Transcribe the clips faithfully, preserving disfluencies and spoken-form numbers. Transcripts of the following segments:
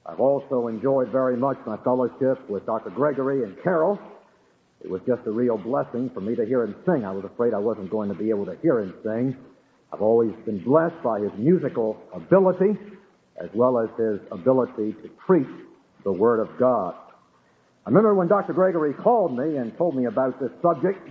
I've also enjoyed very much my fellowship with Doctor Gregory and Carol. It was just a real blessing for me to hear him sing. I was afraid I wasn't going to be able to hear him sing. I've always been blessed by his musical ability as well as his ability to preach the Word of God. I remember when Doctor Gregory called me and told me about this subject,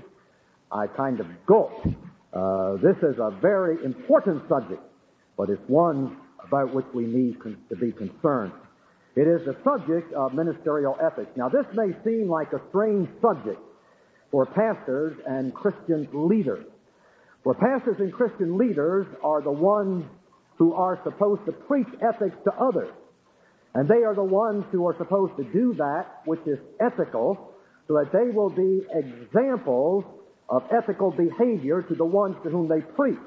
I kind of gulped. Uh, this is a very important subject, but it's one about which we need con- to be concerned. It is the subject of ministerial ethics. Now, this may seem like a strange subject for pastors and Christian leaders. For pastors and Christian leaders are the ones who are supposed to preach ethics to others. And they are the ones who are supposed to do that which is ethical, so that they will be examples of ethical behavior to the ones to whom they preach.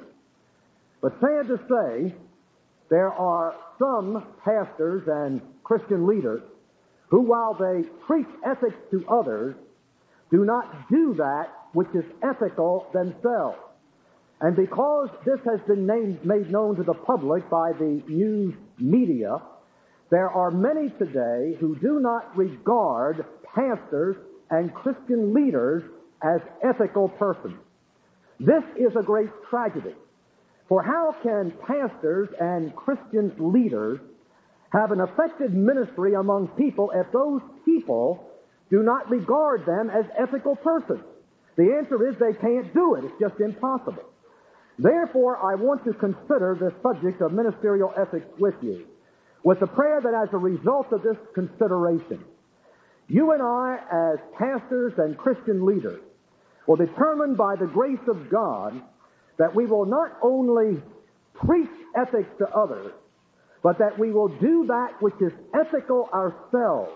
But sad to say, there are some pastors and Christian leaders who, while they preach ethics to others, do not do that which is ethical themselves. And because this has been named, made known to the public by the news media, there are many today who do not regard pastors and Christian leaders as ethical persons. This is a great tragedy. For how can pastors and Christian leaders have an effective ministry among people if those people do not regard them as ethical persons? The answer is they can't do it. It's just impossible. Therefore, I want to consider the subject of ministerial ethics with you, with the prayer that as a result of this consideration, you and I, as pastors and Christian leaders, will determine by the grace of God that we will not only preach ethics to others, but that we will do that which is ethical ourselves,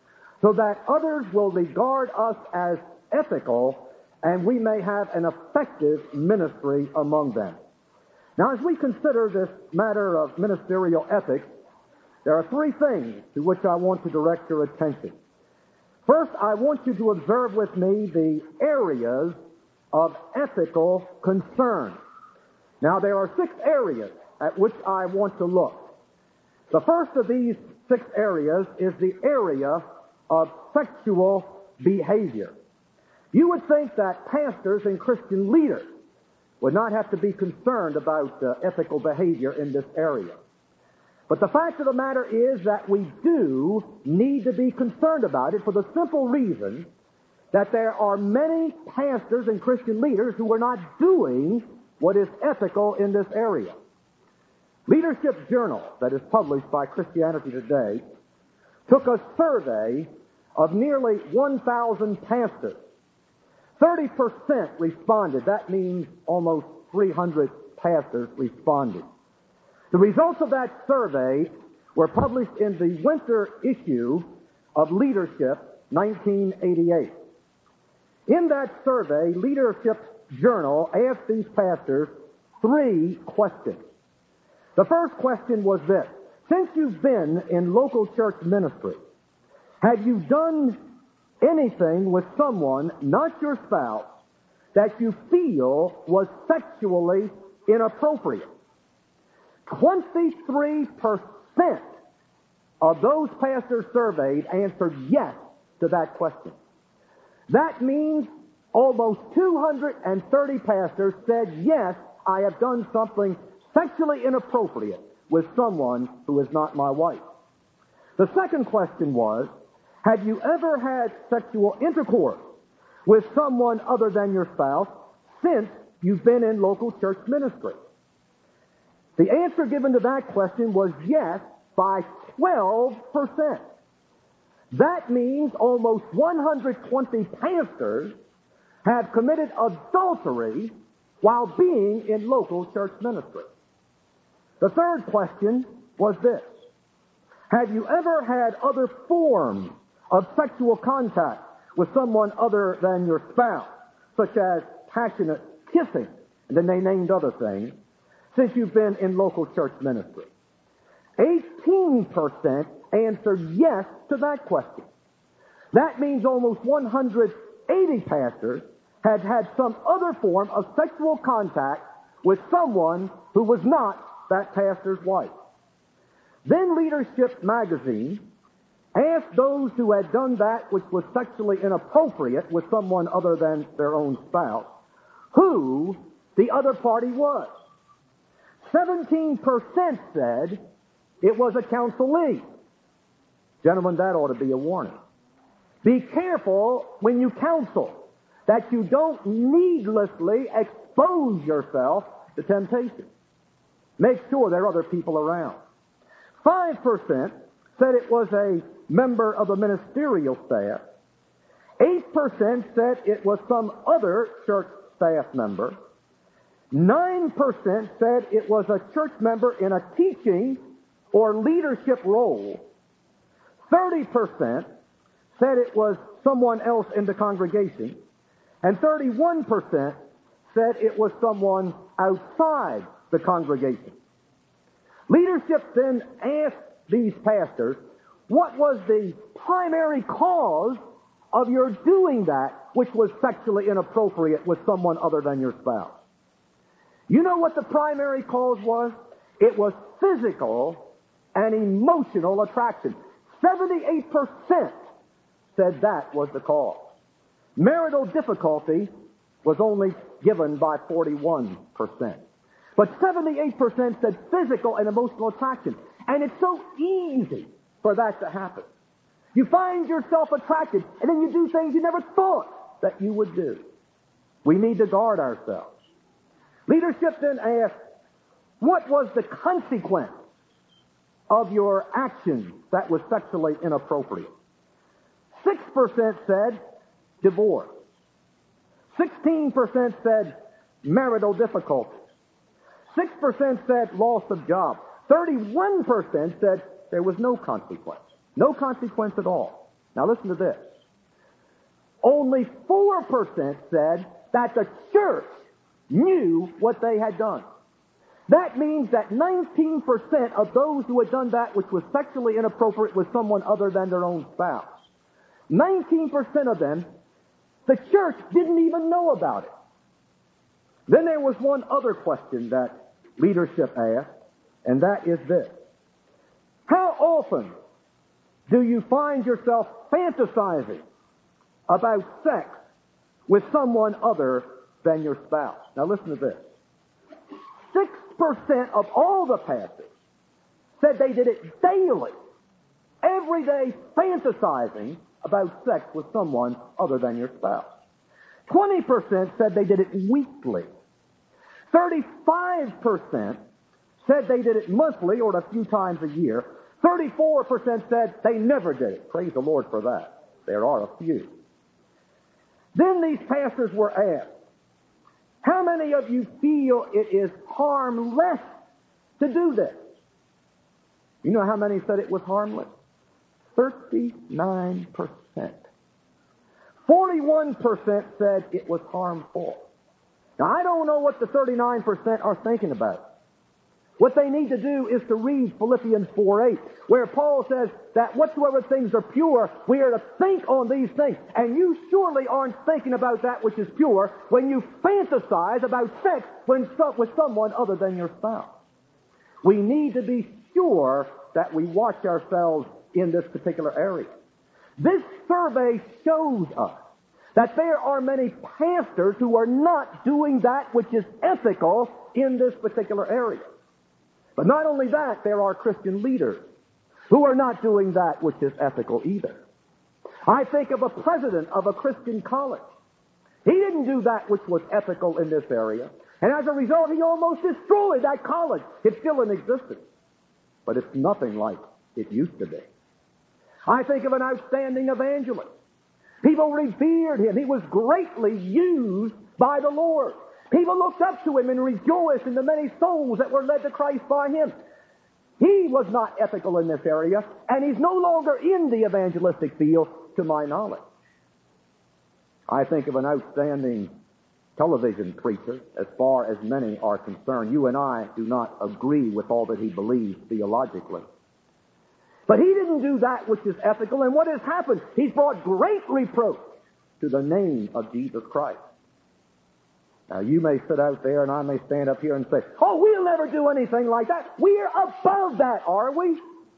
so that others will regard us as ethical, and we may have an effective ministry among them. Now, as we consider this matter of ministerial ethics, there are three things to which I want to direct your attention. First, I want you to observe with me the areas of ethical concern. Now, there are six areas at which I want to look. The first of these six areas is the area of sexual behavior. You would think that pastors and Christian leaders would not have to be concerned about uh, ethical behavior in this area. But the fact of the matter is that we do need to be concerned about it for the simple reason that there are many pastors and Christian leaders who are not doing what is ethical in this area. Leadership Journal, that is published by Christianity Today, took a survey of nearly one thousand pastors. thirty percent responded. That means almost three hundred pastors responded. The results of that survey were published in the winter issue of Leadership, nineteen eighty-eight. In that survey, Leadership Journal asked these pastors three questions. The first question was this: since you've been in local church ministry, have you done anything with someone, not your spouse, that you feel was sexually inappropriate? twenty-three percent of those pastors surveyed answered yes to that question. That means almost two hundred thirty pastors said, yes, I have done something sexually inappropriate with someone who is not my wife. The second question was, have you ever had sexual intercourse with someone other than your spouse since you've been in local church ministry? The answer given to that question was yes by twelve percent. That means almost one hundred twenty pastors have committed adultery while being in local church ministry. The third question was this: have you ever had other forms of sexual contact with someone other than your spouse, such as passionate kissing, and then they named other things, since you've been in local church ministry? eighteen percent answered yes to that question. That means almost one hundred eighty pastors had had some other form of sexual contact with someone who was not that pastor's wife. Then Leadership magazine asked those who had done that which was sexually inappropriate with someone other than their own spouse, who the other party was. seventeen percent said it was a counselee. Gentlemen, that ought to be a warning. Be careful when you counsel that you don't needlessly expose yourself to temptation. Make sure there are other people around. Five percent said it was a member of the ministerial staff. Eight percent said it was some other church staff member. Nine percent said it was a church member in a teaching or leadership role. Thirty percent said it was someone else in the congregation. And thirty-one percent said it was someone outside the congregation. Leadership then asked these pastors, what was the primary cause of your doing that which was sexually inappropriate with someone other than your spouse? You know what the primary cause was? It was physical and emotional attraction. seventy-eight percent said that was the cause. Marital difficulty was only given by forty-one percent. But seventy-eight percent said physical and emotional attraction. And it's so easy for that to happen. You find yourself attracted, and then you do things you never thought that you would do. We need to guard ourselves. Leadership then asked, what was the consequence of your action that was sexually inappropriate? Six percent said divorce. Sixteen percent said marital difficulty. Six percent said loss of job. Thirty-one percent said there was no consequence. No consequence at all. Now listen to this. Only four percent said that the church knew what they had done. That means that nineteen percent of those who had done that which was sexually inappropriate with someone other than their own spouse, nineteen percent of them, the church didn't even know about it. Then there was one other question that leadership asked, and that is this. How often do you find yourself fantasizing about sex with someone other than your spouse? Now listen to this. Six percent of all the pastors said they did it daily, every day fantasizing about sex with someone other than your spouse. twenty percent said they did it weekly. thirty-five percent said they did it monthly or a few times a year. thirty-four percent said they never did it. Praise the Lord for that. There are a few. Then these pastors were asked, how many of you feel it is harmless to do this? You know how many said it was harmless? thirty-nine percent. forty-one percent said it was harmful. Now, I don't know what the thirty-nine percent are thinking about. What they need to do is to read Philippians four eight, where Paul says that whatsoever things are pure, we are to think on these things. And you surely aren't thinking about that which is pure when you fantasize about sex when so, with someone other than your spouse. We need to be sure that we watch ourselves in this particular area. This survey shows us that there are many pastors who are not doing that which is ethical in this particular area. But not only that, there are Christian leaders who are not doing that which is ethical either. I think of a president of a Christian college. He didn't do that which was ethical in this area. And as a result, he almost destroyed that college. It's still in existence. But it's nothing like it used to be. I think of an outstanding evangelist. People revered him. He was greatly used by the Lord. People looked up to him and rejoiced in the many souls that were led to Christ by him. He was not ethical in this area, and he's no longer in the evangelistic field, to my knowledge. I think of an outstanding television preacher, as far as many are concerned. You and I do not agree with all that he believes theologically. But he didn't do that which is ethical, and what has happened? He's brought great reproach to the name of Jesus Christ. Now, you may sit out there, and I may stand up here and say, oh, we'll never do anything like that. We're above that, are we?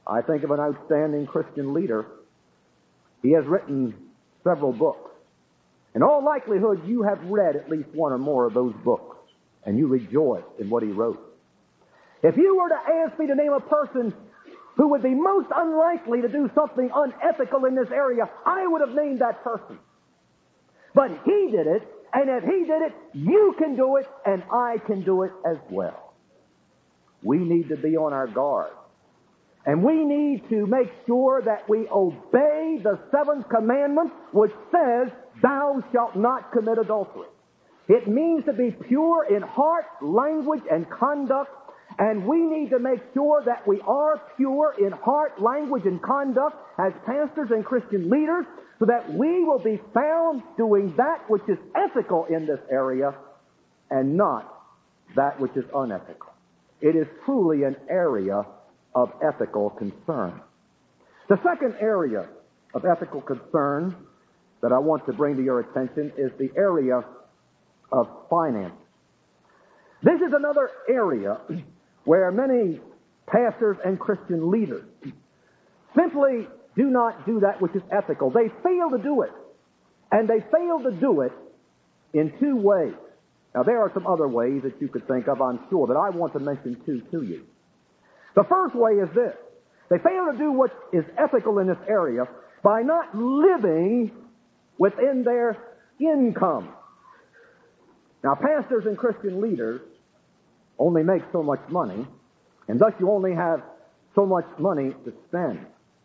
I think of an outstanding Christian leader. He has written several books. In all likelihood, you have read at least one or more of those books, and you rejoice in what he wrote. If you were to ask me to name a person who would be most unlikely to do something unethical in this area, I would have named that person. But he did it, and if he did it, you can do it, and I can do it as well. We need to be on our guard. And we need to make sure that we obey the seventh commandment, which says, thou shalt not commit adultery. It means to be pure in heart, language, and conduct. And we need to make sure that we are pure in heart, language, and conduct as pastors and Christian leaders, so that we will be found doing that which is ethical in this area and not that which is unethical. It is truly an area of ethical concern. The second area of ethical concern that I want to bring to your attention is the area of finance. This is another area where many pastors and Christian leaders simply do not do that which is ethical. They fail to do it. And they fail to do it in two ways. Now, there are some other ways that you could think of, I'm sure, but I want to mention two to you. The first way is this. They fail to do what is ethical in this area by not living within their income. Now, pastors and Christian leaders only make so much money, and thus you only have so much money to spend.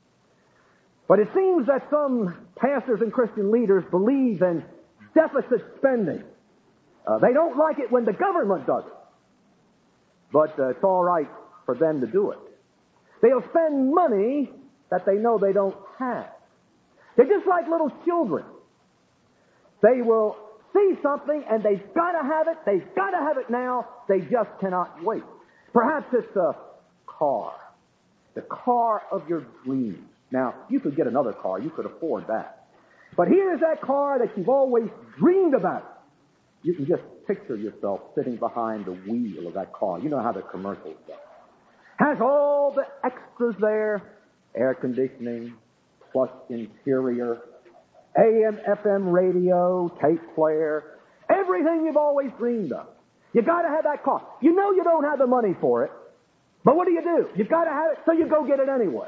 But it seems that some pastors and Christian leaders believe in deficit spending. Uh, they don't like it when the government does it, but uh, it's all right for them to do it. They'll spend money that they know they don't have. They're just like little children. They will see something and they've got to have it. They've got to have it now. They just cannot wait. Perhaps it's a car. The car of your dreams. Now, you could get another car. You could afford that. But here's that car that you've always dreamed about. You can just picture yourself sitting behind the wheel of that car. You know how the commercials go. Has all the extras there. Air conditioning, plush interior, A M F M radio, tape player, everything you've always dreamed of. You got to have that car. You know you don't have the money for it, but what do you do? You've got to have it, so you go get it anyway.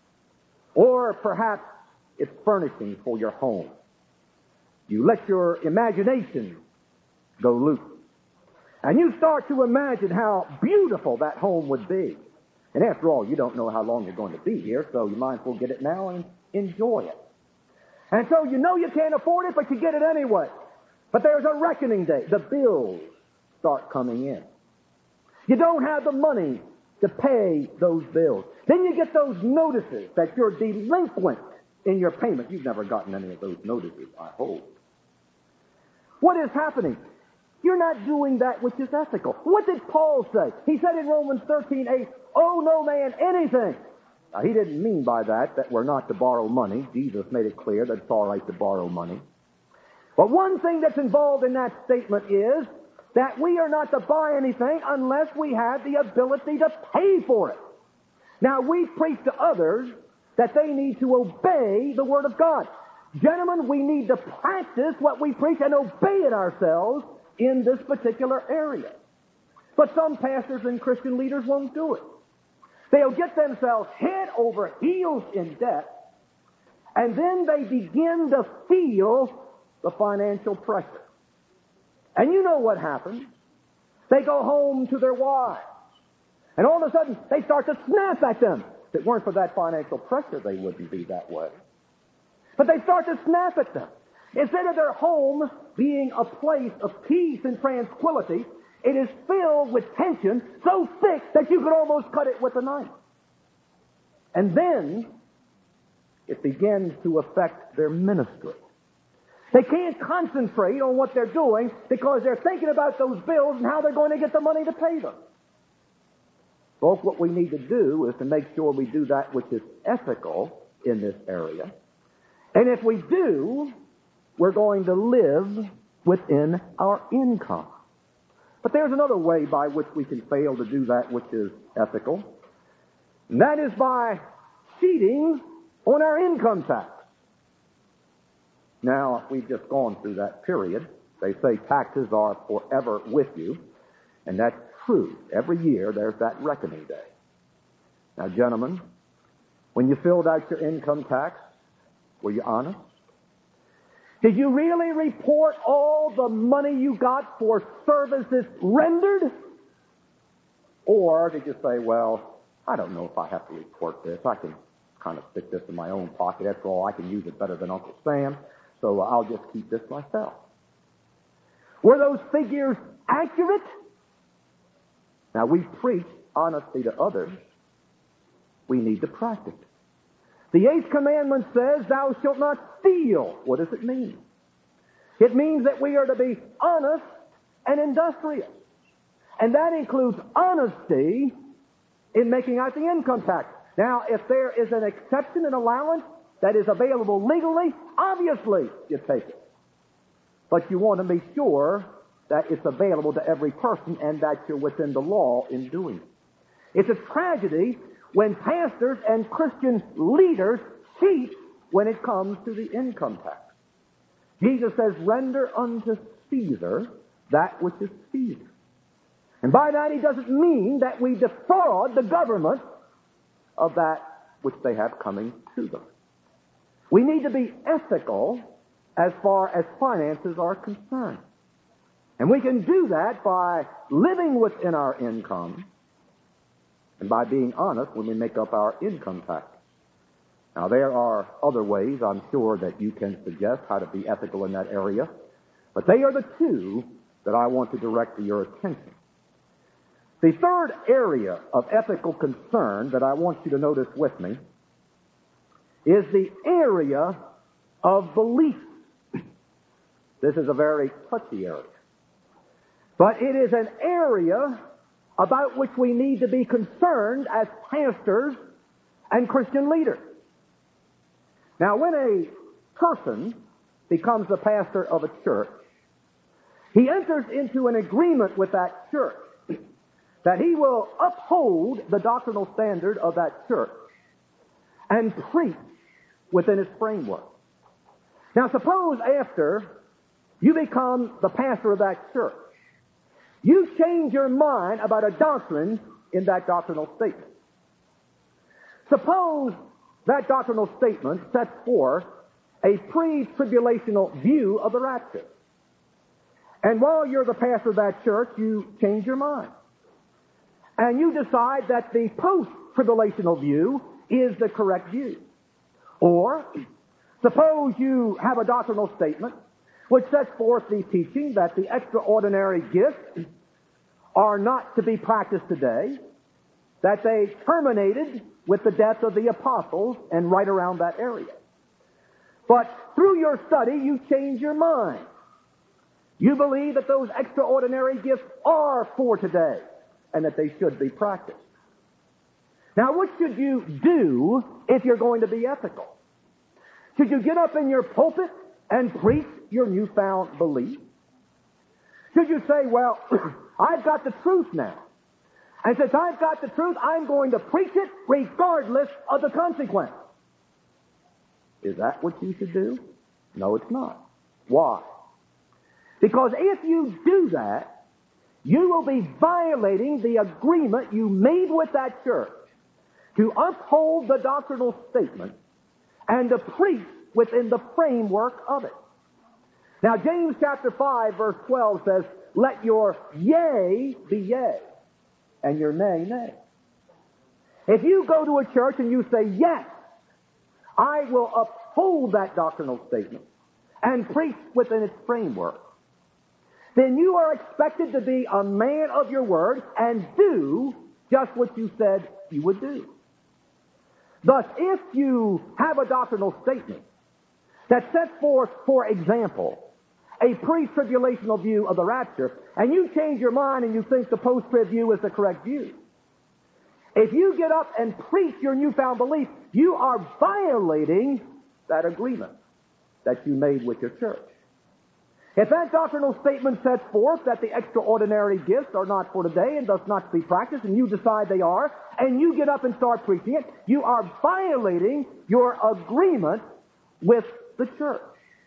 Or perhaps it's furnishing for your home. You let your imagination go loose. And you start to imagine how beautiful that home would be. And after all, you don't know how long you're going to be here, so you might as well get it now and enjoy it. And so you know you can't afford it, but you get it anyway. But there's a reckoning day. The bills start coming in. You don't have the money to pay those bills. Then you get those notices that you're delinquent in your payment. You've never gotten any of those notices, I hope. What is happening? You're not doing that which is ethical. What did Paul say? He said in Romans thirteen eight, owe no man anything. Now, he didn't mean by that that we're not to borrow money. Jesus made it clear that it's all right to borrow money. But one thing that's involved in that statement is that we are not to buy anything unless we have the ability to pay for it. Now, we preach to others that they need to obey the Word of God. Gentlemen, we need to practice what we preach and obey it ourselves in this particular area. But some pastors and Christian leaders won't do it. They'll get themselves head over heels in debt, and then they begin to feel the financial pressure. And you know what happens. They go home to their wives, and all of a sudden they start to snap at them. If it weren't for that financial pressure, they wouldn't be that way. But they start to snap at them. Instead of their home being a place of peace and tranquility, it is filled with tension so thick that you could almost cut it with a knife. And then it begins to affect their ministry. They can't concentrate on what they're doing because they're thinking about those bills and how they're going to get the money to pay them. Folks, what we need to do is to make sure we do that which is ethical in this area. And if we do, we're going to live within our income. But there's another way by which we can fail to do that which is ethical. And that is by cheating on our income tax. Now, we've just gone through that period. They say taxes are forever with you, and that's true. Every year there's that reckoning day. Now, gentlemen, when you filled out your income tax, were you honest? Did you really report all the money you got for services rendered? Or did you say, well, I don't know if I have to report this. I can kind of stick this in my own pocket. After all, I can use it better than Uncle Sam, so I'll just keep this myself. Were those figures accurate? Now, we preach honesty to others. We need to practice it. The eighth commandment says, thou shalt not steal. What does it mean? It means that we are to be honest and industrious. And that includes honesty in making out the income tax. Now, if there is an exception, an allowance that is available legally, obviously you take it. But you want to be sure that it's available to every person and that you're within the law in doing it. It's a tragedy when pastors and Christian leaders cheat when it comes to the income tax. Jesus says, render unto Caesar that which is Caesar. And by that he doesn't mean that we defraud the government of that which they have coming to them. We need to be ethical as far as finances are concerned. And we can do that by living within our income and by being honest when we make up our income tax. Now, there are other ways, I'm sure, that you can suggest how to be ethical in that area, but they are the two that I want to direct to your attention. The third area of ethical concern that I want you to notice with me is the area of belief. This is a very touchy area. But it is an area about which we need to be concerned as pastors and Christian leaders. Now, when a person becomes the pastor of a church, he enters into an agreement with that church that he will uphold the doctrinal standard of that church and preach within its framework. Now, suppose after you become the pastor of that church, you change your mind about a doctrine in that doctrinal statement. Suppose that doctrinal statement sets forth a pre-tribulational view of the rapture. And while you're the pastor of that church, you change your mind. And you decide that the post-tribulational view is the correct view. Or, suppose you have a doctrinal statement which sets forth the teaching that the extraordinary gifts are not to be practiced today, that they terminated with the death of the apostles and right around that area. But through your study, you change your mind. You believe that those extraordinary gifts are for today and that they should be practiced. Now, what should you do if you're going to be ethical? Should you get up in your pulpit and preach your newfound belief? Should you say, well, I've got the truth now, and since I've got the truth, I'm going to preach it regardless of the consequence? Is that what you should do? No, it's not. Why? Because if you do that, you will be violating the agreement you made with that church to uphold the doctrinal statement and to preach within the framework of it. Now, James chapter five, verse twelve says, let your yea be yea, and your nay, nay. If you go to a church and you say, yes, I will uphold that doctrinal statement and preach within its framework, then you are expected to be a man of your word and do just what you said you would do. Thus, if you have a doctrinal statement that sets forth, for example, a pre-tribulational view of the rapture, and you change your mind and you think the post-trib view is the correct view, if you get up and preach your newfound belief, you are violating that agreement that you made with your church. If that doctrinal statement sets forth that the extraordinary gifts are not for today and thus not to be practiced, and you decide they are, and you get up and start preaching it, you are violating your agreement with the church.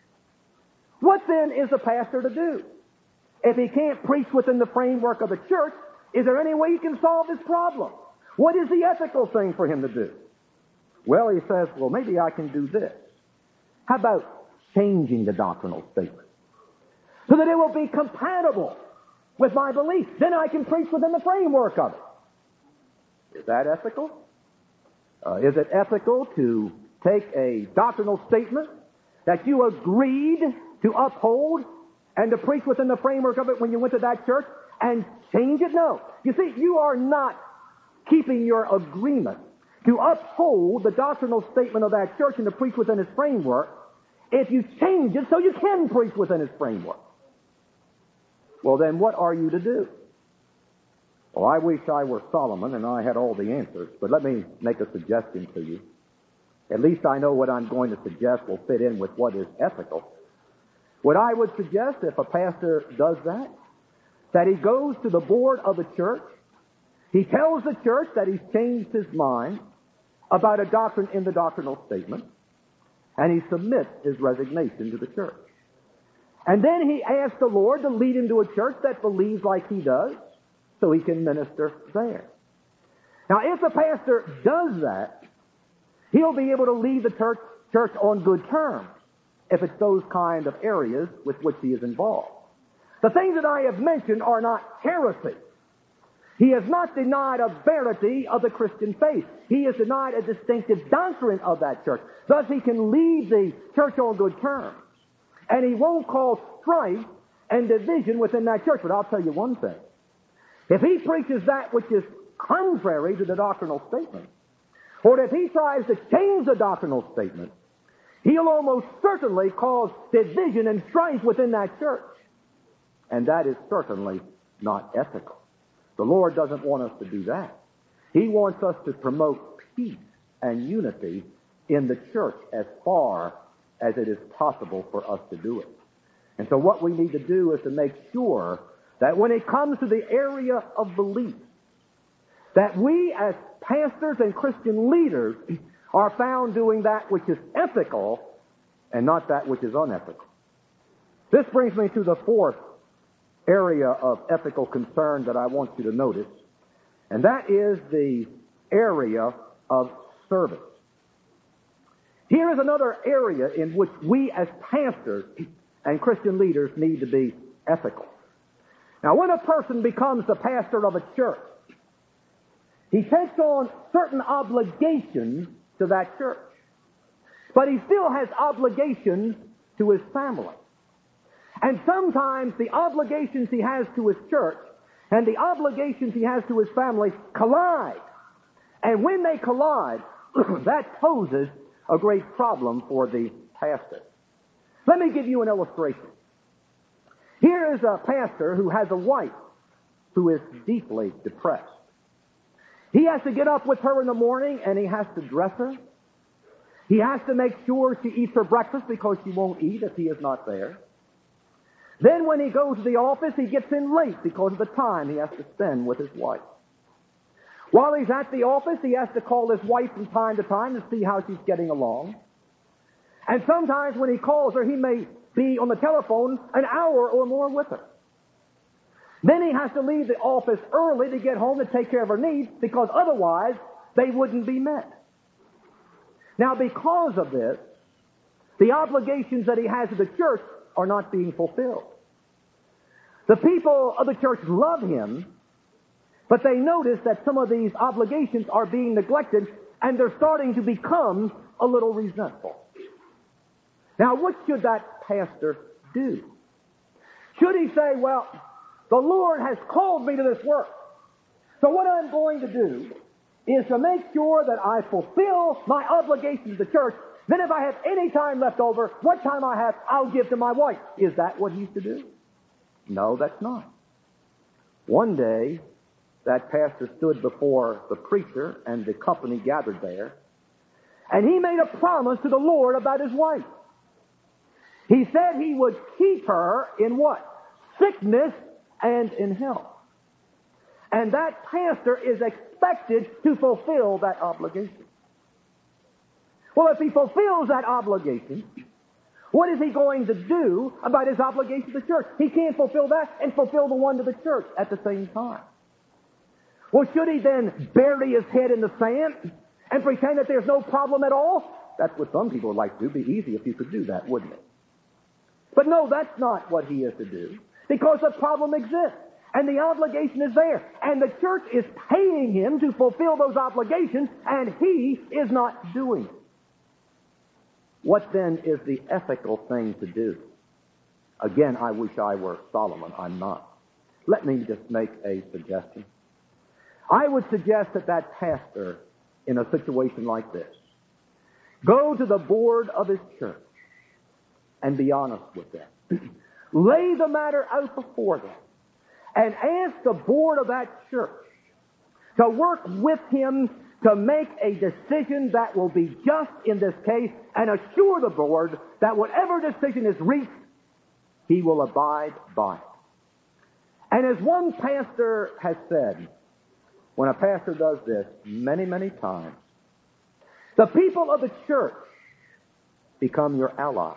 What then is the pastor to do? If he can't preach within the framework of the church, is there any way he can solve this problem? What is the ethical thing for him to do? Well, he says, well, maybe I can do this. How about changing the doctrinal statement so that it will be compatible with my belief? Then I can preach within the framework of it. Is that ethical? Uh, is it ethical to take a doctrinal statement that you agreed to uphold and to preach within the framework of it when you went to that church and change it? No. You see, you are not keeping your agreement to uphold the doctrinal statement of that church and to preach within its framework if you change it so you can preach within its framework. Well, then what are you to do? Well, I wish I were Solomon and I had all the answers, but let me make a suggestion to you. At least I know what I'm going to suggest will fit in with what is ethical. What I would suggest, if a pastor does that, that he goes to the board of the church, he tells the church that he's changed his mind about a doctrine in the doctrinal statement, and he submits his resignation to the church. And then he asks the Lord to lead him to a church that believes like he does, so he can minister there. Now, if the pastor does that, he'll be able to lead the church, church on good terms, if it's those kind of areas with which he is involved. The things that I have mentioned are not heresy. He has not denied a verity of the Christian faith. He has denied a distinctive doctrine of that church. Thus, he can lead the church on good terms. And he won't cause strife and division within that church. But I'll tell you one thing. If he preaches that which is contrary to the doctrinal statement, or if he tries to change the doctrinal statement, he'll almost certainly cause division and strife within that church. And that is certainly not ethical. The Lord doesn't want us to do that. He wants us to promote peace and unity in the church as far as it is possible for us to do it. And so what we need to do is to make sure that when it comes to the area of belief, that we as pastors and Christian leaders are found doing that which is ethical and not that which is unethical. This brings me to the fourth area of ethical concern that I want you to notice, and that is the area of service. Here is another area in which we as pastors and Christian leaders need to be ethical. Now, when a person becomes the pastor of a church, he takes on certain obligations to that church, but he still has obligations to his family. And sometimes the obligations he has to his church and the obligations he has to his family collide. And when they collide, that poses a great problem for the pastor. Let me give you an illustration. Here is a pastor who has a wife who is deeply depressed. He has to get up with her in the morning and he has to dress her. He has to make sure she eats her breakfast because she won't eat if he is not there. Then when he goes to the office, he gets in late because of the time he has to spend with his wife. While he's at the office, he has to call his wife from time to time to see how she's getting along. And sometimes when he calls her, he may be on the telephone an hour or more with her. Then he has to leave the office early to get home to take care of her needs because otherwise they wouldn't be met. Now, because of this, the obligations that he has to the church are not being fulfilled. The people of the church love him, but they notice that some of these obligations are being neglected and they're starting to become a little resentful. Now, what should that pastor do? Should he say, well, the Lord has called me to this work, so what I'm going to do is to make sure that I fulfill my obligations to the church. Then if I have any time left over, what time I have, I'll give to my wife. Is that what he's to do? No, that's not. One day, that pastor stood before the preacher and the company gathered there, and he made a promise to the Lord about his wife. He said he would keep her in what? Sickness and in health. And that pastor is expected to fulfill that obligation. Well, if he fulfills that obligation, what is he going to do about his obligation to the church? He can't fulfill that and fulfill the one to the church at the same time. Well, should he then bury his head in the sand and pretend that there's no problem at all? That's what some people would like to do. It'd be easy if you could do that, wouldn't it? But no, that's not what he is to do, because the problem exists. And the obligation is there. And the church is paying him to fulfill those obligations, and he is not doing it. What then is the ethical thing to do? Again, I wish I were Solomon. I'm not. Let me just make a suggestion. I would suggest that that pastor, in a situation like this, go to the board of his church and be honest with them. Lay the matter out before them. And ask the board of that church to work with him to make a decision that will be just in this case, and assure the board that whatever decision is reached, he will abide by it. And as one pastor has said, when a pastor does this many, many times, the people of the church become your allies.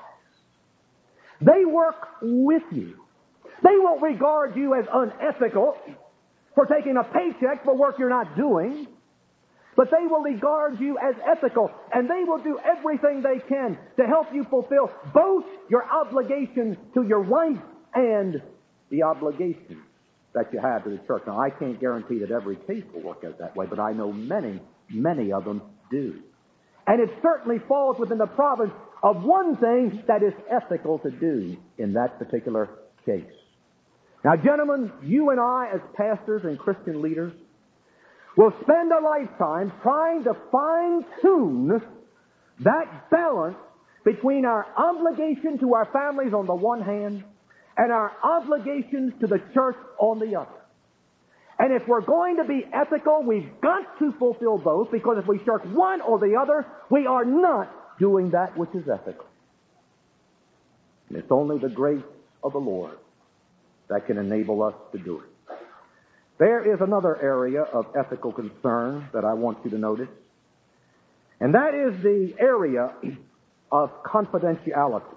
They work with you. They won't regard you as unethical for taking a paycheck for work you're not doing, but they will regard you as ethical, and they will do everything they can to help you fulfill both your obligation to your wife and the obligation that you have to the church. Now, I can't guarantee that every case will work out that way, but I know many, many of them do. And it certainly falls within the province of one thing that is ethical to do in that particular case. Now, gentlemen, you and I as pastors and Christian leaders will spend a lifetime trying to fine-tune that balance between our obligation to our families on the one hand and our obligations to the church on the other. And if we're going to be ethical, we've got to fulfill both, because if we shirk one or the other, we are not doing that which is ethical. And it's only the grace of the Lord that can enable us to do it. There is another area of ethical concern that I want you to notice, and that is the area of confidentiality.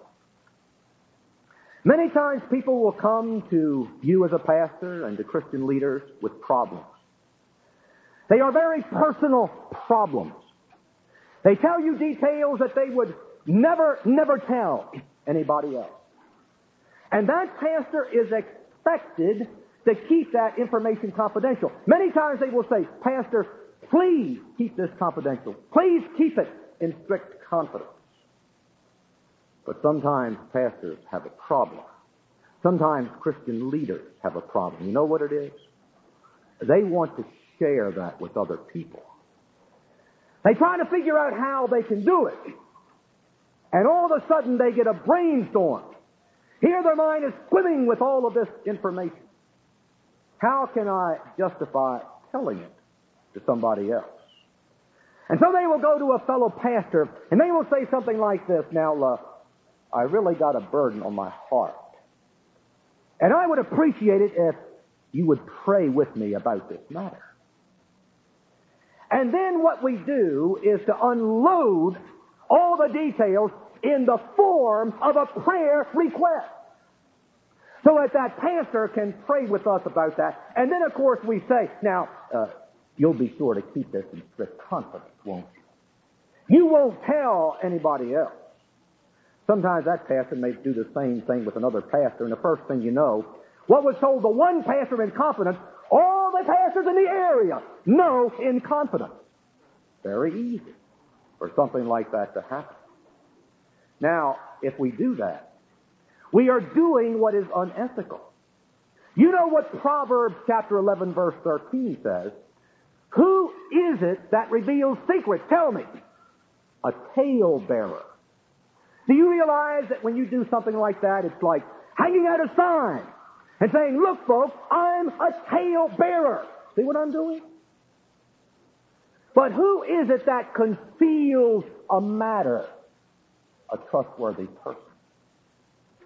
Many times people will come to you as a pastor and to Christian leaders with problems. They are very personal problems. They tell you details that they would never, never tell anybody else. And that pastor is expected to keep that information confidential. Many times they will say, Pastor, please keep this confidential. Please keep it in strict confidence. But sometimes pastors have a problem. Sometimes Christian leaders have a problem. You know what it is? They want to share that with other people. They try to figure out how they can do it. And all of a sudden they get a brainstorm. Here their mind is swimming with all of this information. How can I justify telling it to somebody else? And so they will go to a fellow pastor and they will say something like this, now, uh, I really got a burden on my heart. And I would appreciate it if you would pray with me about this matter. And then what we do is to unload all the details in the form of a prayer request, so that that pastor can pray with us about that. And then, of course, we say, now, uh, you'll be sure to keep this in strict confidence, won't you? You won't tell anybody else. Sometimes that pastor may do the same thing with another pastor, and the first thing you know, what was told the one pastor in confidence, all the pastors in the area know in confidence. Very easy for something like that to happen. Now, if we do that, we are doing what is unethical. You know what Proverbs chapter eleven verse thirteen says? Who is it that reveals secrets? Tell me. A talebearer. Do you realize that when you do something like that, it's like hanging out a sign and saying, look, folks, I'm a talebearer. See what I'm doing? But who is it that conceals a matter? A trustworthy person.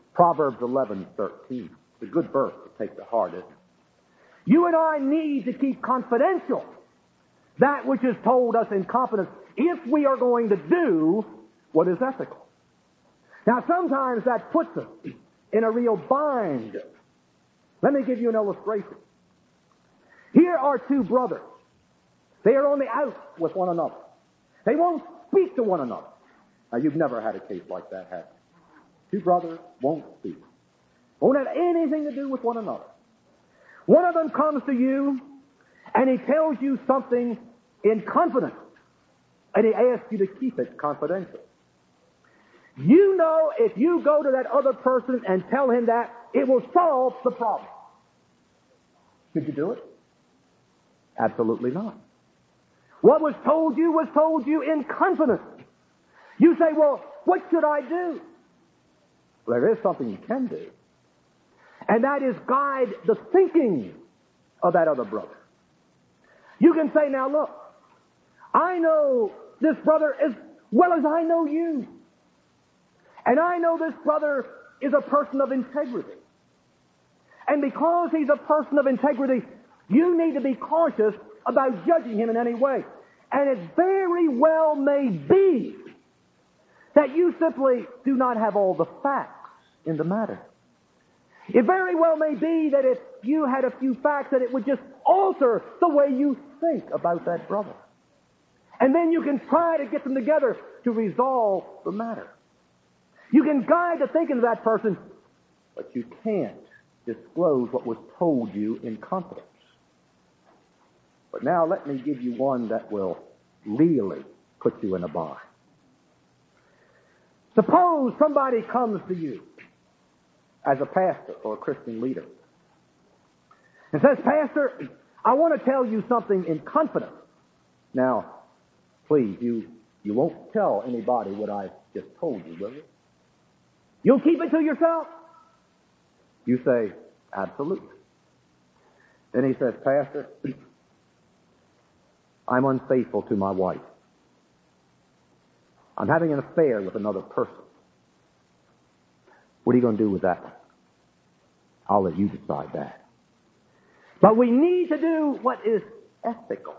Proverbs eleven thirteen. It's a good verse to take to heart, isn't it? You and I need to keep confidential that which is told us in confidence if we are going to do what is ethical. Now, sometimes that puts us in a real bind. Let me give you an illustration. Here are two brothers. They are on the out with one another. They won't speak to one another. Now, you've never had a case like that, have you? Two brothers won't speak. Won't have anything to do with one another. One of them comes to you, and he tells you something in confidence, and he asks you to keep it confidential. You know if you go to that other person and tell him that, it will solve the problem. Could you do it? Absolutely not. What was told you was told you in confidence. You say, well, what should I do? Well, there is something you can do. And that is guide the thinking of that other brother. You can say, now look, I know this brother as well as I know you. And I know this brother is a person of integrity. And because he's a person of integrity, you need to be cautious about judging him in any way. And it very well may be that you simply do not have all the facts in the matter. It very well may be that if you had a few facts, that it would just alter the way you think about that brother. And then you can try to get them together to resolve the matter. You can guide the thinking of that person, but you can't disclose what was told you in confidence. But now let me give you one that will really put you in a bind. Suppose somebody comes to you as a pastor or a Christian leader and says, Pastor, I want to tell you something in confidence. Now, please, you, you won't tell anybody what I just told you, will you? You'll keep it to yourself? You say, absolutely. Then he says, Pastor, I'm unfaithful to my wife. I'm having an affair with another person. What are you going to do with that? I'll let you decide that. But we need to do what is ethical.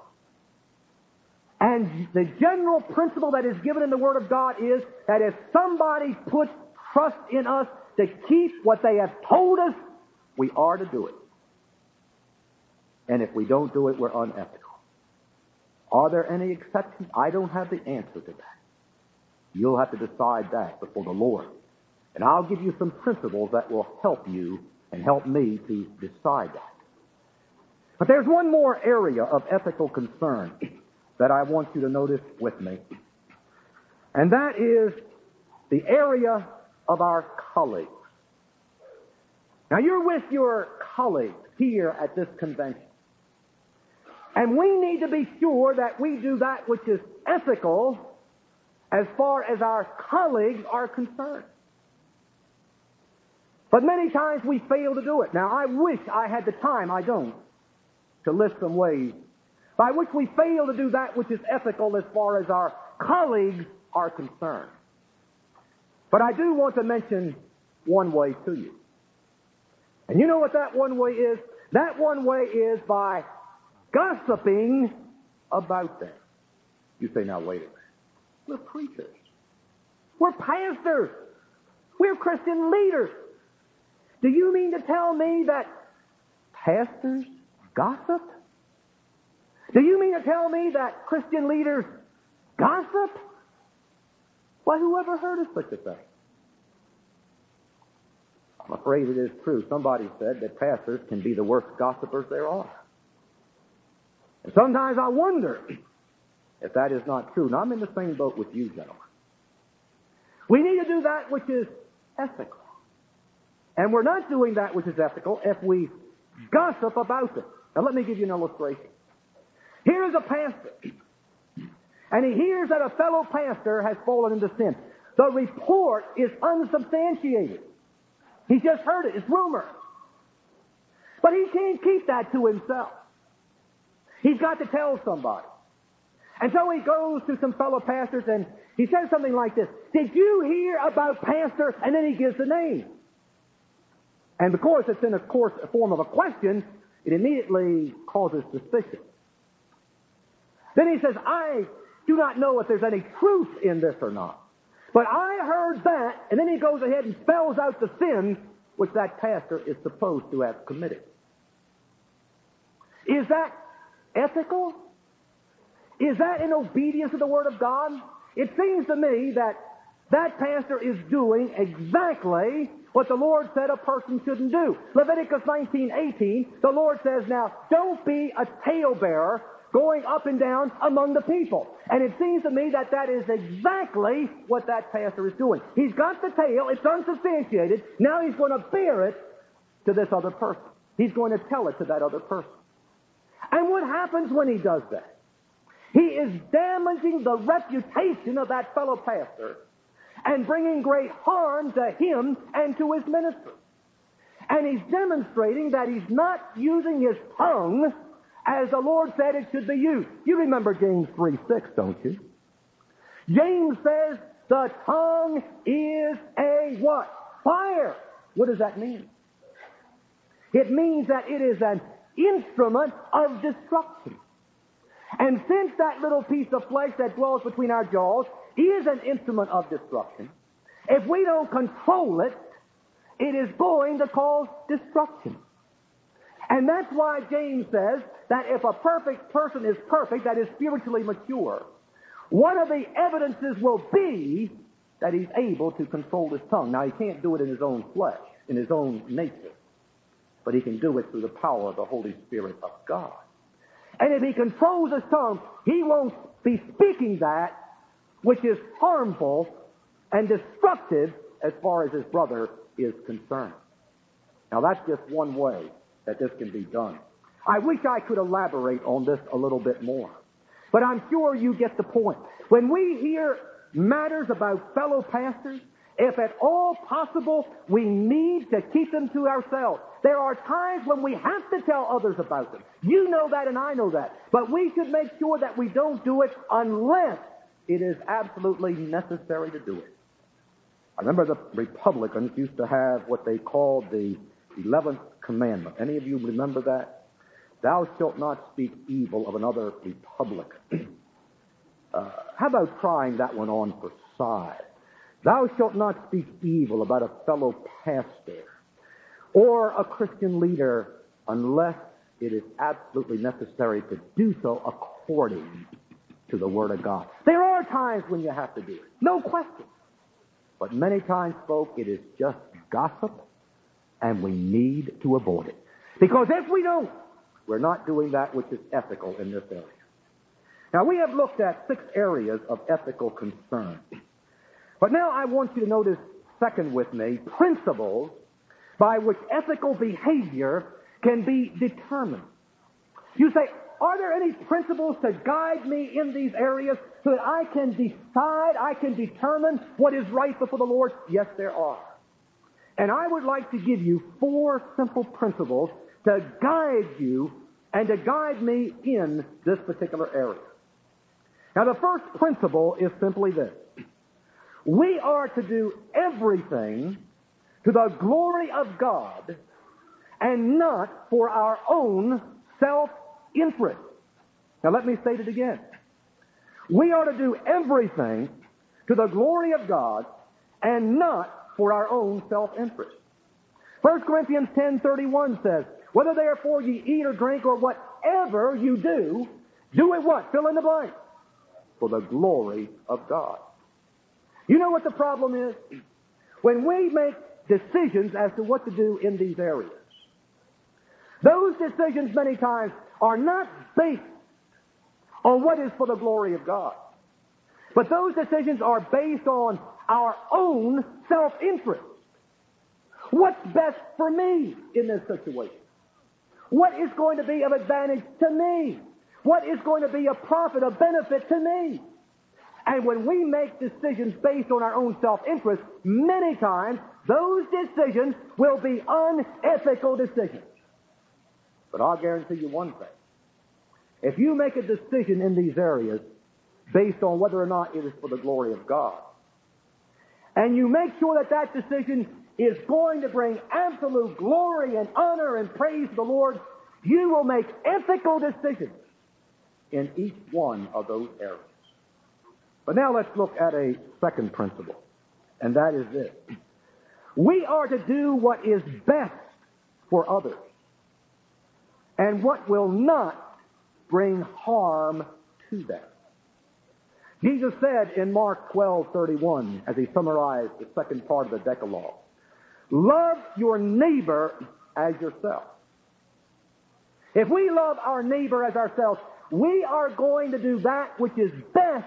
And the general principle that is given in the Word of God is that if somebody puts trust in us to keep what they have told us, we are to do it. And if we don't do it, we're unethical. Are there any exceptions? I don't have the answer to that. You'll have to decide that before the Lord. And I'll give you some principles that will help you and help me to decide that. But there's one more area of ethical concern that I want you to notice with me. And that is the area of our colleagues. Now, you're with your colleagues here at this convention. And we need to be sure that we do that which is ethical as far as our colleagues are concerned. But many times we fail to do it. Now, I wish I had the time, I don't, to list some ways by which we fail to do that which is ethical as far as our colleagues are concerned. But I do want to mention one way to you. And you know what that one way is? That one way is by gossiping about them. You say, now wait a minute. We're preachers. We're pastors. We're Christian leaders. Do you mean to tell me that pastors gossip? Do you mean to tell me that Christian leaders gossip? Why, who ever heard of such a thing? I'm afraid it is true. Somebody said that pastors can be the worst gossipers there are. And sometimes I wonder if that is not true. Now, I'm in the same boat with you, gentlemen. We need to do that which is ethical. And we're not doing that which is ethical if we gossip about it. Now, let me give you an illustration. Here is a pastor, and he hears that a fellow pastor has fallen into sin. The report is unsubstantiated. He's just heard it. It's rumor. But he can't keep that to himself. He's got to tell somebody. And so he goes to some fellow pastors and he says something like this. Did you hear about Pastor? And then he gives the name. And because it's in a, course, a form of a question, it immediately causes suspicion. Then he says, I do not know if there's any truth in this or not. But I heard that, and then he goes ahead and spells out the sin which that pastor is supposed to have committed. Is that ethical? Is that in obedience to the Word of God? It seems to me that that pastor is doing exactly what the Lord said a person shouldn't do. Leviticus nineteen eighteen, the Lord says, now, don't be a talebearer going up and down among the people. And it seems to me that that is exactly what that pastor is doing. He's got the tale, it's unsubstantiated, now he's going to bear it to this other person. He's going to tell it to that other person. And what happens when he does that? He is damaging the reputation of that fellow pastor and bringing great harm to him and to his ministry. And he's demonstrating that he's not using his tongue as the Lord said it should be used. You remember James three six, don't you? James says, the tongue is a what? Fire. What does that mean? It means that it is an instrument of destruction. And since that little piece of flesh that dwells between our jaws is an instrument of destruction, if we don't control it, it is going to cause destruction. And that's why James says that if a perfect person is perfect, that is spiritually mature, one of the evidences will be that he's able to control his tongue. Now, he can't do it in his own flesh, in his own nature, but he can do it through the power of the Holy Spirit of God. And if he controls his tongue, he won't be speaking that which is harmful and destructive as far as his brother is concerned. Now, that's just one way that this can be done. I wish I could elaborate on this a little bit more, but I'm sure you get the point. When we hear matters about fellow pastors, if at all possible, we need to keep them to ourselves. There are times when we have to tell others about them. You know that and I know that. But we should make sure that we don't do it unless it is absolutely necessary to do it. I remember the Republicans used to have what they called the eleventh commandment. Any of you remember that? Thou shalt not speak evil of another Republican. uh, how about trying that one on for size? Thou shalt not speak evil about a fellow pastor or a Christian leader unless it is absolutely necessary to do so according to the Word of God. There are times when you have to do it, no question. But many times, folks, it is just gossip, and we need to avoid it. Because if we don't, we're not doing that which is ethical in this area. Now, we have looked at six areas of ethical concern. But now I want you to notice, second with me, principles by which ethical behavior can be determined. You say, are there any principles to guide me in these areas so that I can decide, I can determine what is right before the Lord? Yes, there are. And I would like to give you four simple principles to guide you and to guide me in this particular area. Now, the first principle is simply this. We are to do everything to the glory of God and not for our own self-interest. Now, let me state it again. We are to do everything to the glory of God and not for our own self-interest. First Corinthians ten thirty-one says, whether therefore ye eat or drink or whatever you do, do it what? Fill in the blank. For the glory of God. You know what the problem is? When we make decisions as to what to do in these areas, those decisions many times are not based on what is for the glory of God. But those decisions are based on our own self-interest. What's best for me in this situation? What is going to be of advantage to me? What is going to be a profit, a benefit to me? And when we make decisions based on our own self-interest, many times those decisions will be unethical decisions. But I'll guarantee you one thing. If you make a decision in these areas based on whether or not it is for the glory of God, and you make sure that that decision is going to bring absolute glory and honor and praise to the Lord, you will make ethical decisions in each one of those areas. But now let's look at a second principle, and that is this. We are to do what is best for others and what will not bring harm to them. Jesus said in Mark twelve thirty-one, as he summarized the second part of the Decalogue, love your neighbor as yourself. If we love our neighbor as ourselves, we are going to do that which is best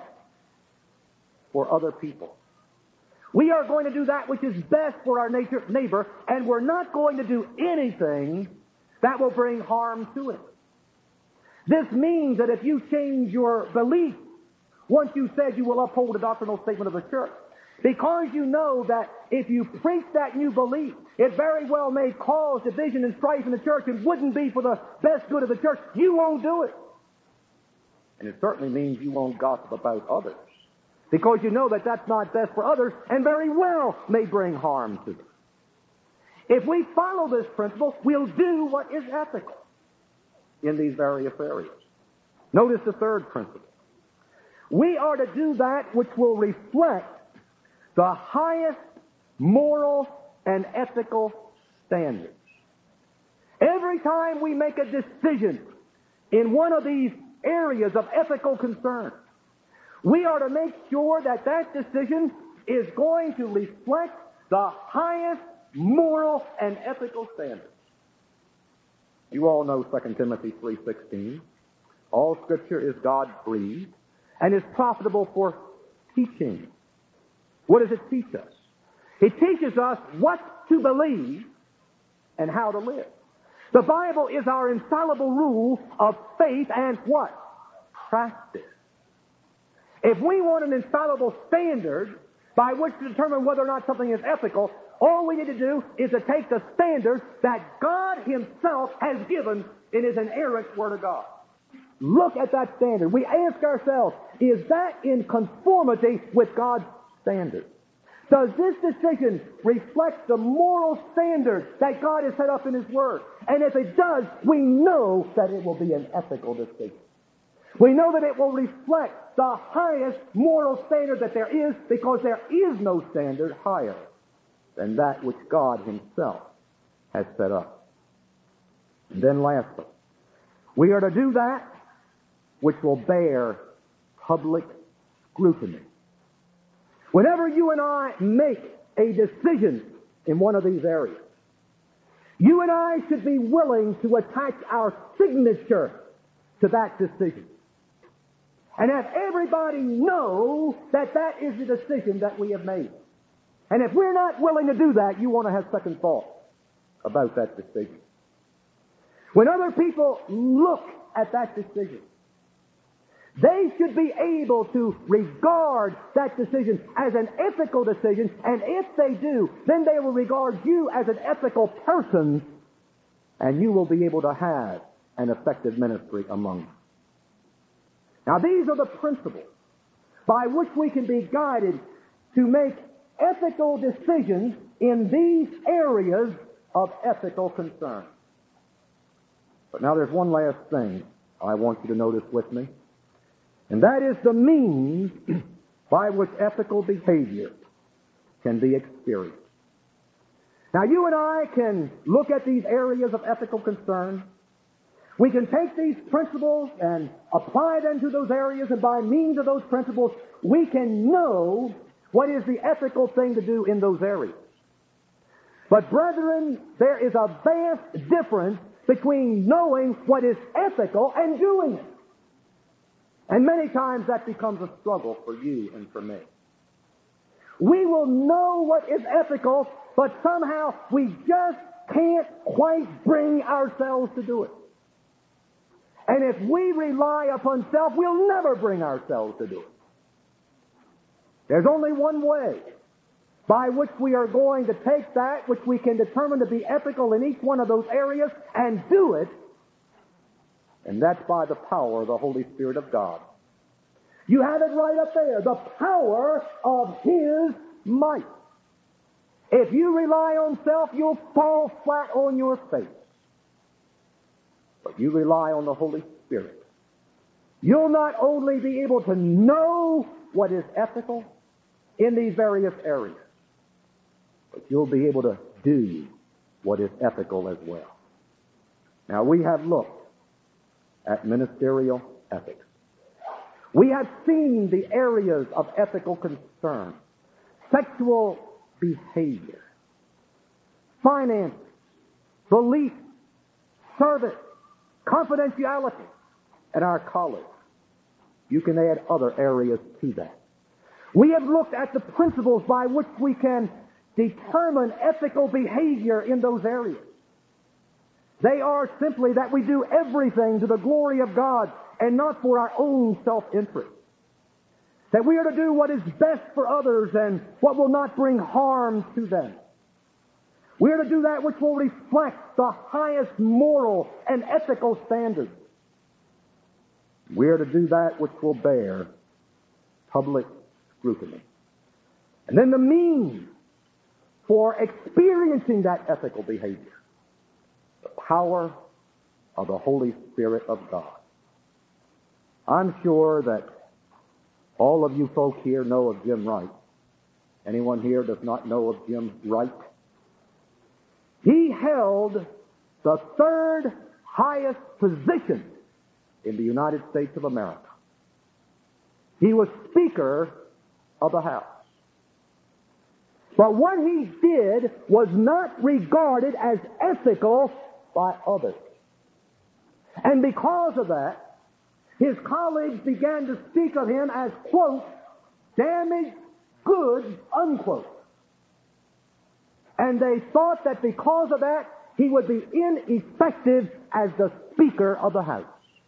for other people. We are going to do that which is best for our nature, neighbor, and we're not going to do anything that will bring harm to him. This means that if you change your belief, once you said you will uphold the doctrinal statement of the church, because you know that if you preach that new belief, it very well may cause division and strife in the church and wouldn't be for the best good of the church, you won't do it. And it certainly means you won't gossip about others, because you know that that's not best for others and very well may bring harm to them. If we follow this principle, we'll do what is ethical in these various areas. Notice the third principle. We are to do that which will reflect the highest moral and ethical standards. Every time we make a decision in one of these areas of ethical concern, we are to make sure that that decision is going to reflect the highest moral and ethical standards. You all know Second Timothy three sixteen. All Scripture is God-breathed and is profitable for teaching. What does it teach us? It teaches us what to believe and how to live. The Bible is our infallible rule of faith and what? Practice. If we want an infallible standard by which to determine whether or not something is ethical, all we need to do is to take the standard that God Himself has given in His inerrant Word of God. Look at that standard. We ask ourselves, is that in conformity with God's standard? Does this decision reflect the moral standard that God has set up in His Word? And if it does, we know that it will be an ethical decision. We know that it will reflect the highest moral standard that there is, because there is no standard higher than that which God Himself has set up. And then lastly, we are to do that which will bear public scrutiny. Whenever you and I make a decision in one of these areas, you and I should be willing to attach our signature to that decision and have everybody know that that is the decision that we have made. And if we're not willing to do that, you want to have second thought about that decision. When other people look at that decision, they should be able to regard that decision as an ethical decision, and if they do, then they will regard you as an ethical person, and you will be able to have an effective ministry among them. Now, these are the principles by which we can be guided to make ethical decisions in these areas of ethical concern. But now there's one last thing I want you to notice with me, and that is the means by which ethical behavior can be experienced. Now, you and I can look at these areas of ethical concern. We can take these principles and apply them to those areas, and by means of those principles, we can know what is the ethical thing to do in those areas. But, brethren, there is a vast difference between knowing what is ethical and doing it. And many times that becomes a struggle for you and for me. We will know what is ethical, but somehow we just can't quite bring ourselves to do it. And if we rely upon self, we'll never bring ourselves to do it. There's only one way by which we are going to take that which we can determine to be ethical in each one of those areas and do it, and that's by the power of the Holy Spirit of God. You have it right up there, the power of His might. If you rely on self, you'll fall flat on your face. But you rely on the Holy Spirit, you'll not only be able to know what is ethical in these various areas, but you'll be able to do what is ethical as well. Now, we have looked at ministerial ethics. We have seen the areas of ethical concern: sexual behavior, finance, belief, service, confidentiality, and our college. You can add other areas to that. We have looked at the principles by which we can determine ethical behavior in those areas. They are simply that we do everything to the glory of God and not for our own self-interest. That we are to do what is best for others and what will not bring harm to them. We are to do that which will reflect the highest moral and ethical standards. We are to do that which will bear public scrutiny. And then the means for experiencing that ethical behavior: the power of the Holy Spirit of God. I'm sure that all of you folk here know of Jim Wright. Anyone here does not know of Jim Wright? He held the third highest position in the United States of America. He was Speaker of the House. But what he did was not regarded as ethical by others. And because of that, his colleagues began to speak of him as, quote, damaged goods, unquote. And they thought that because of that, he would be ineffective as the Speaker of the House.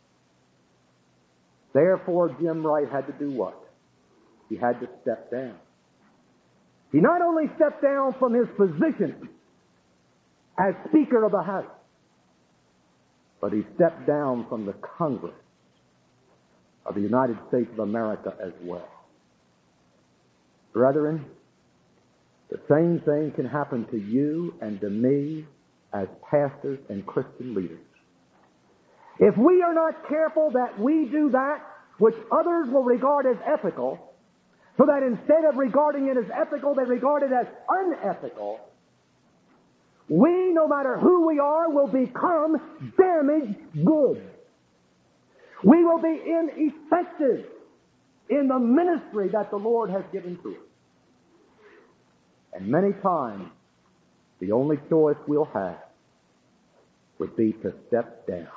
Therefore, Jim Wright had to do what? He had to step down. He not only stepped down from his position as Speaker of the House, but he stepped down from the Congress of the United States of America as well. Brethren, the same thing can happen to you and to me as pastors and Christian leaders. If we are not careful that we do that which others will regard as ethical, so that instead of regarding it as ethical, they regard it as unethical, we, no matter who we are, will become damaged goods. We will be ineffective in the ministry that the Lord has given to us. And many times, the only choice we'll have would be to step down.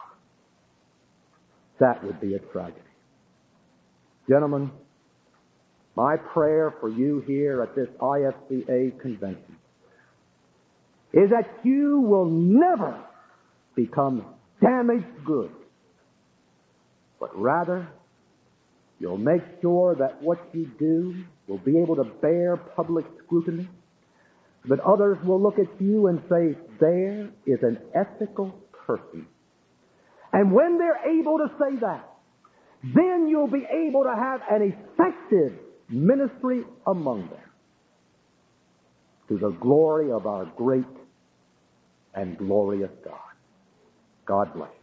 That would be a tragedy. Gentlemen, my prayer for you here at this I F C A convention is that you will never become damaged goods, but rather you'll make sure that what you do will be able to bear public scrutiny, that others will look at you and say, there is an ethical person. And when they're able to say that, then you'll be able to have an effective ministry among them to the glory of our great and glorious God. God bless you.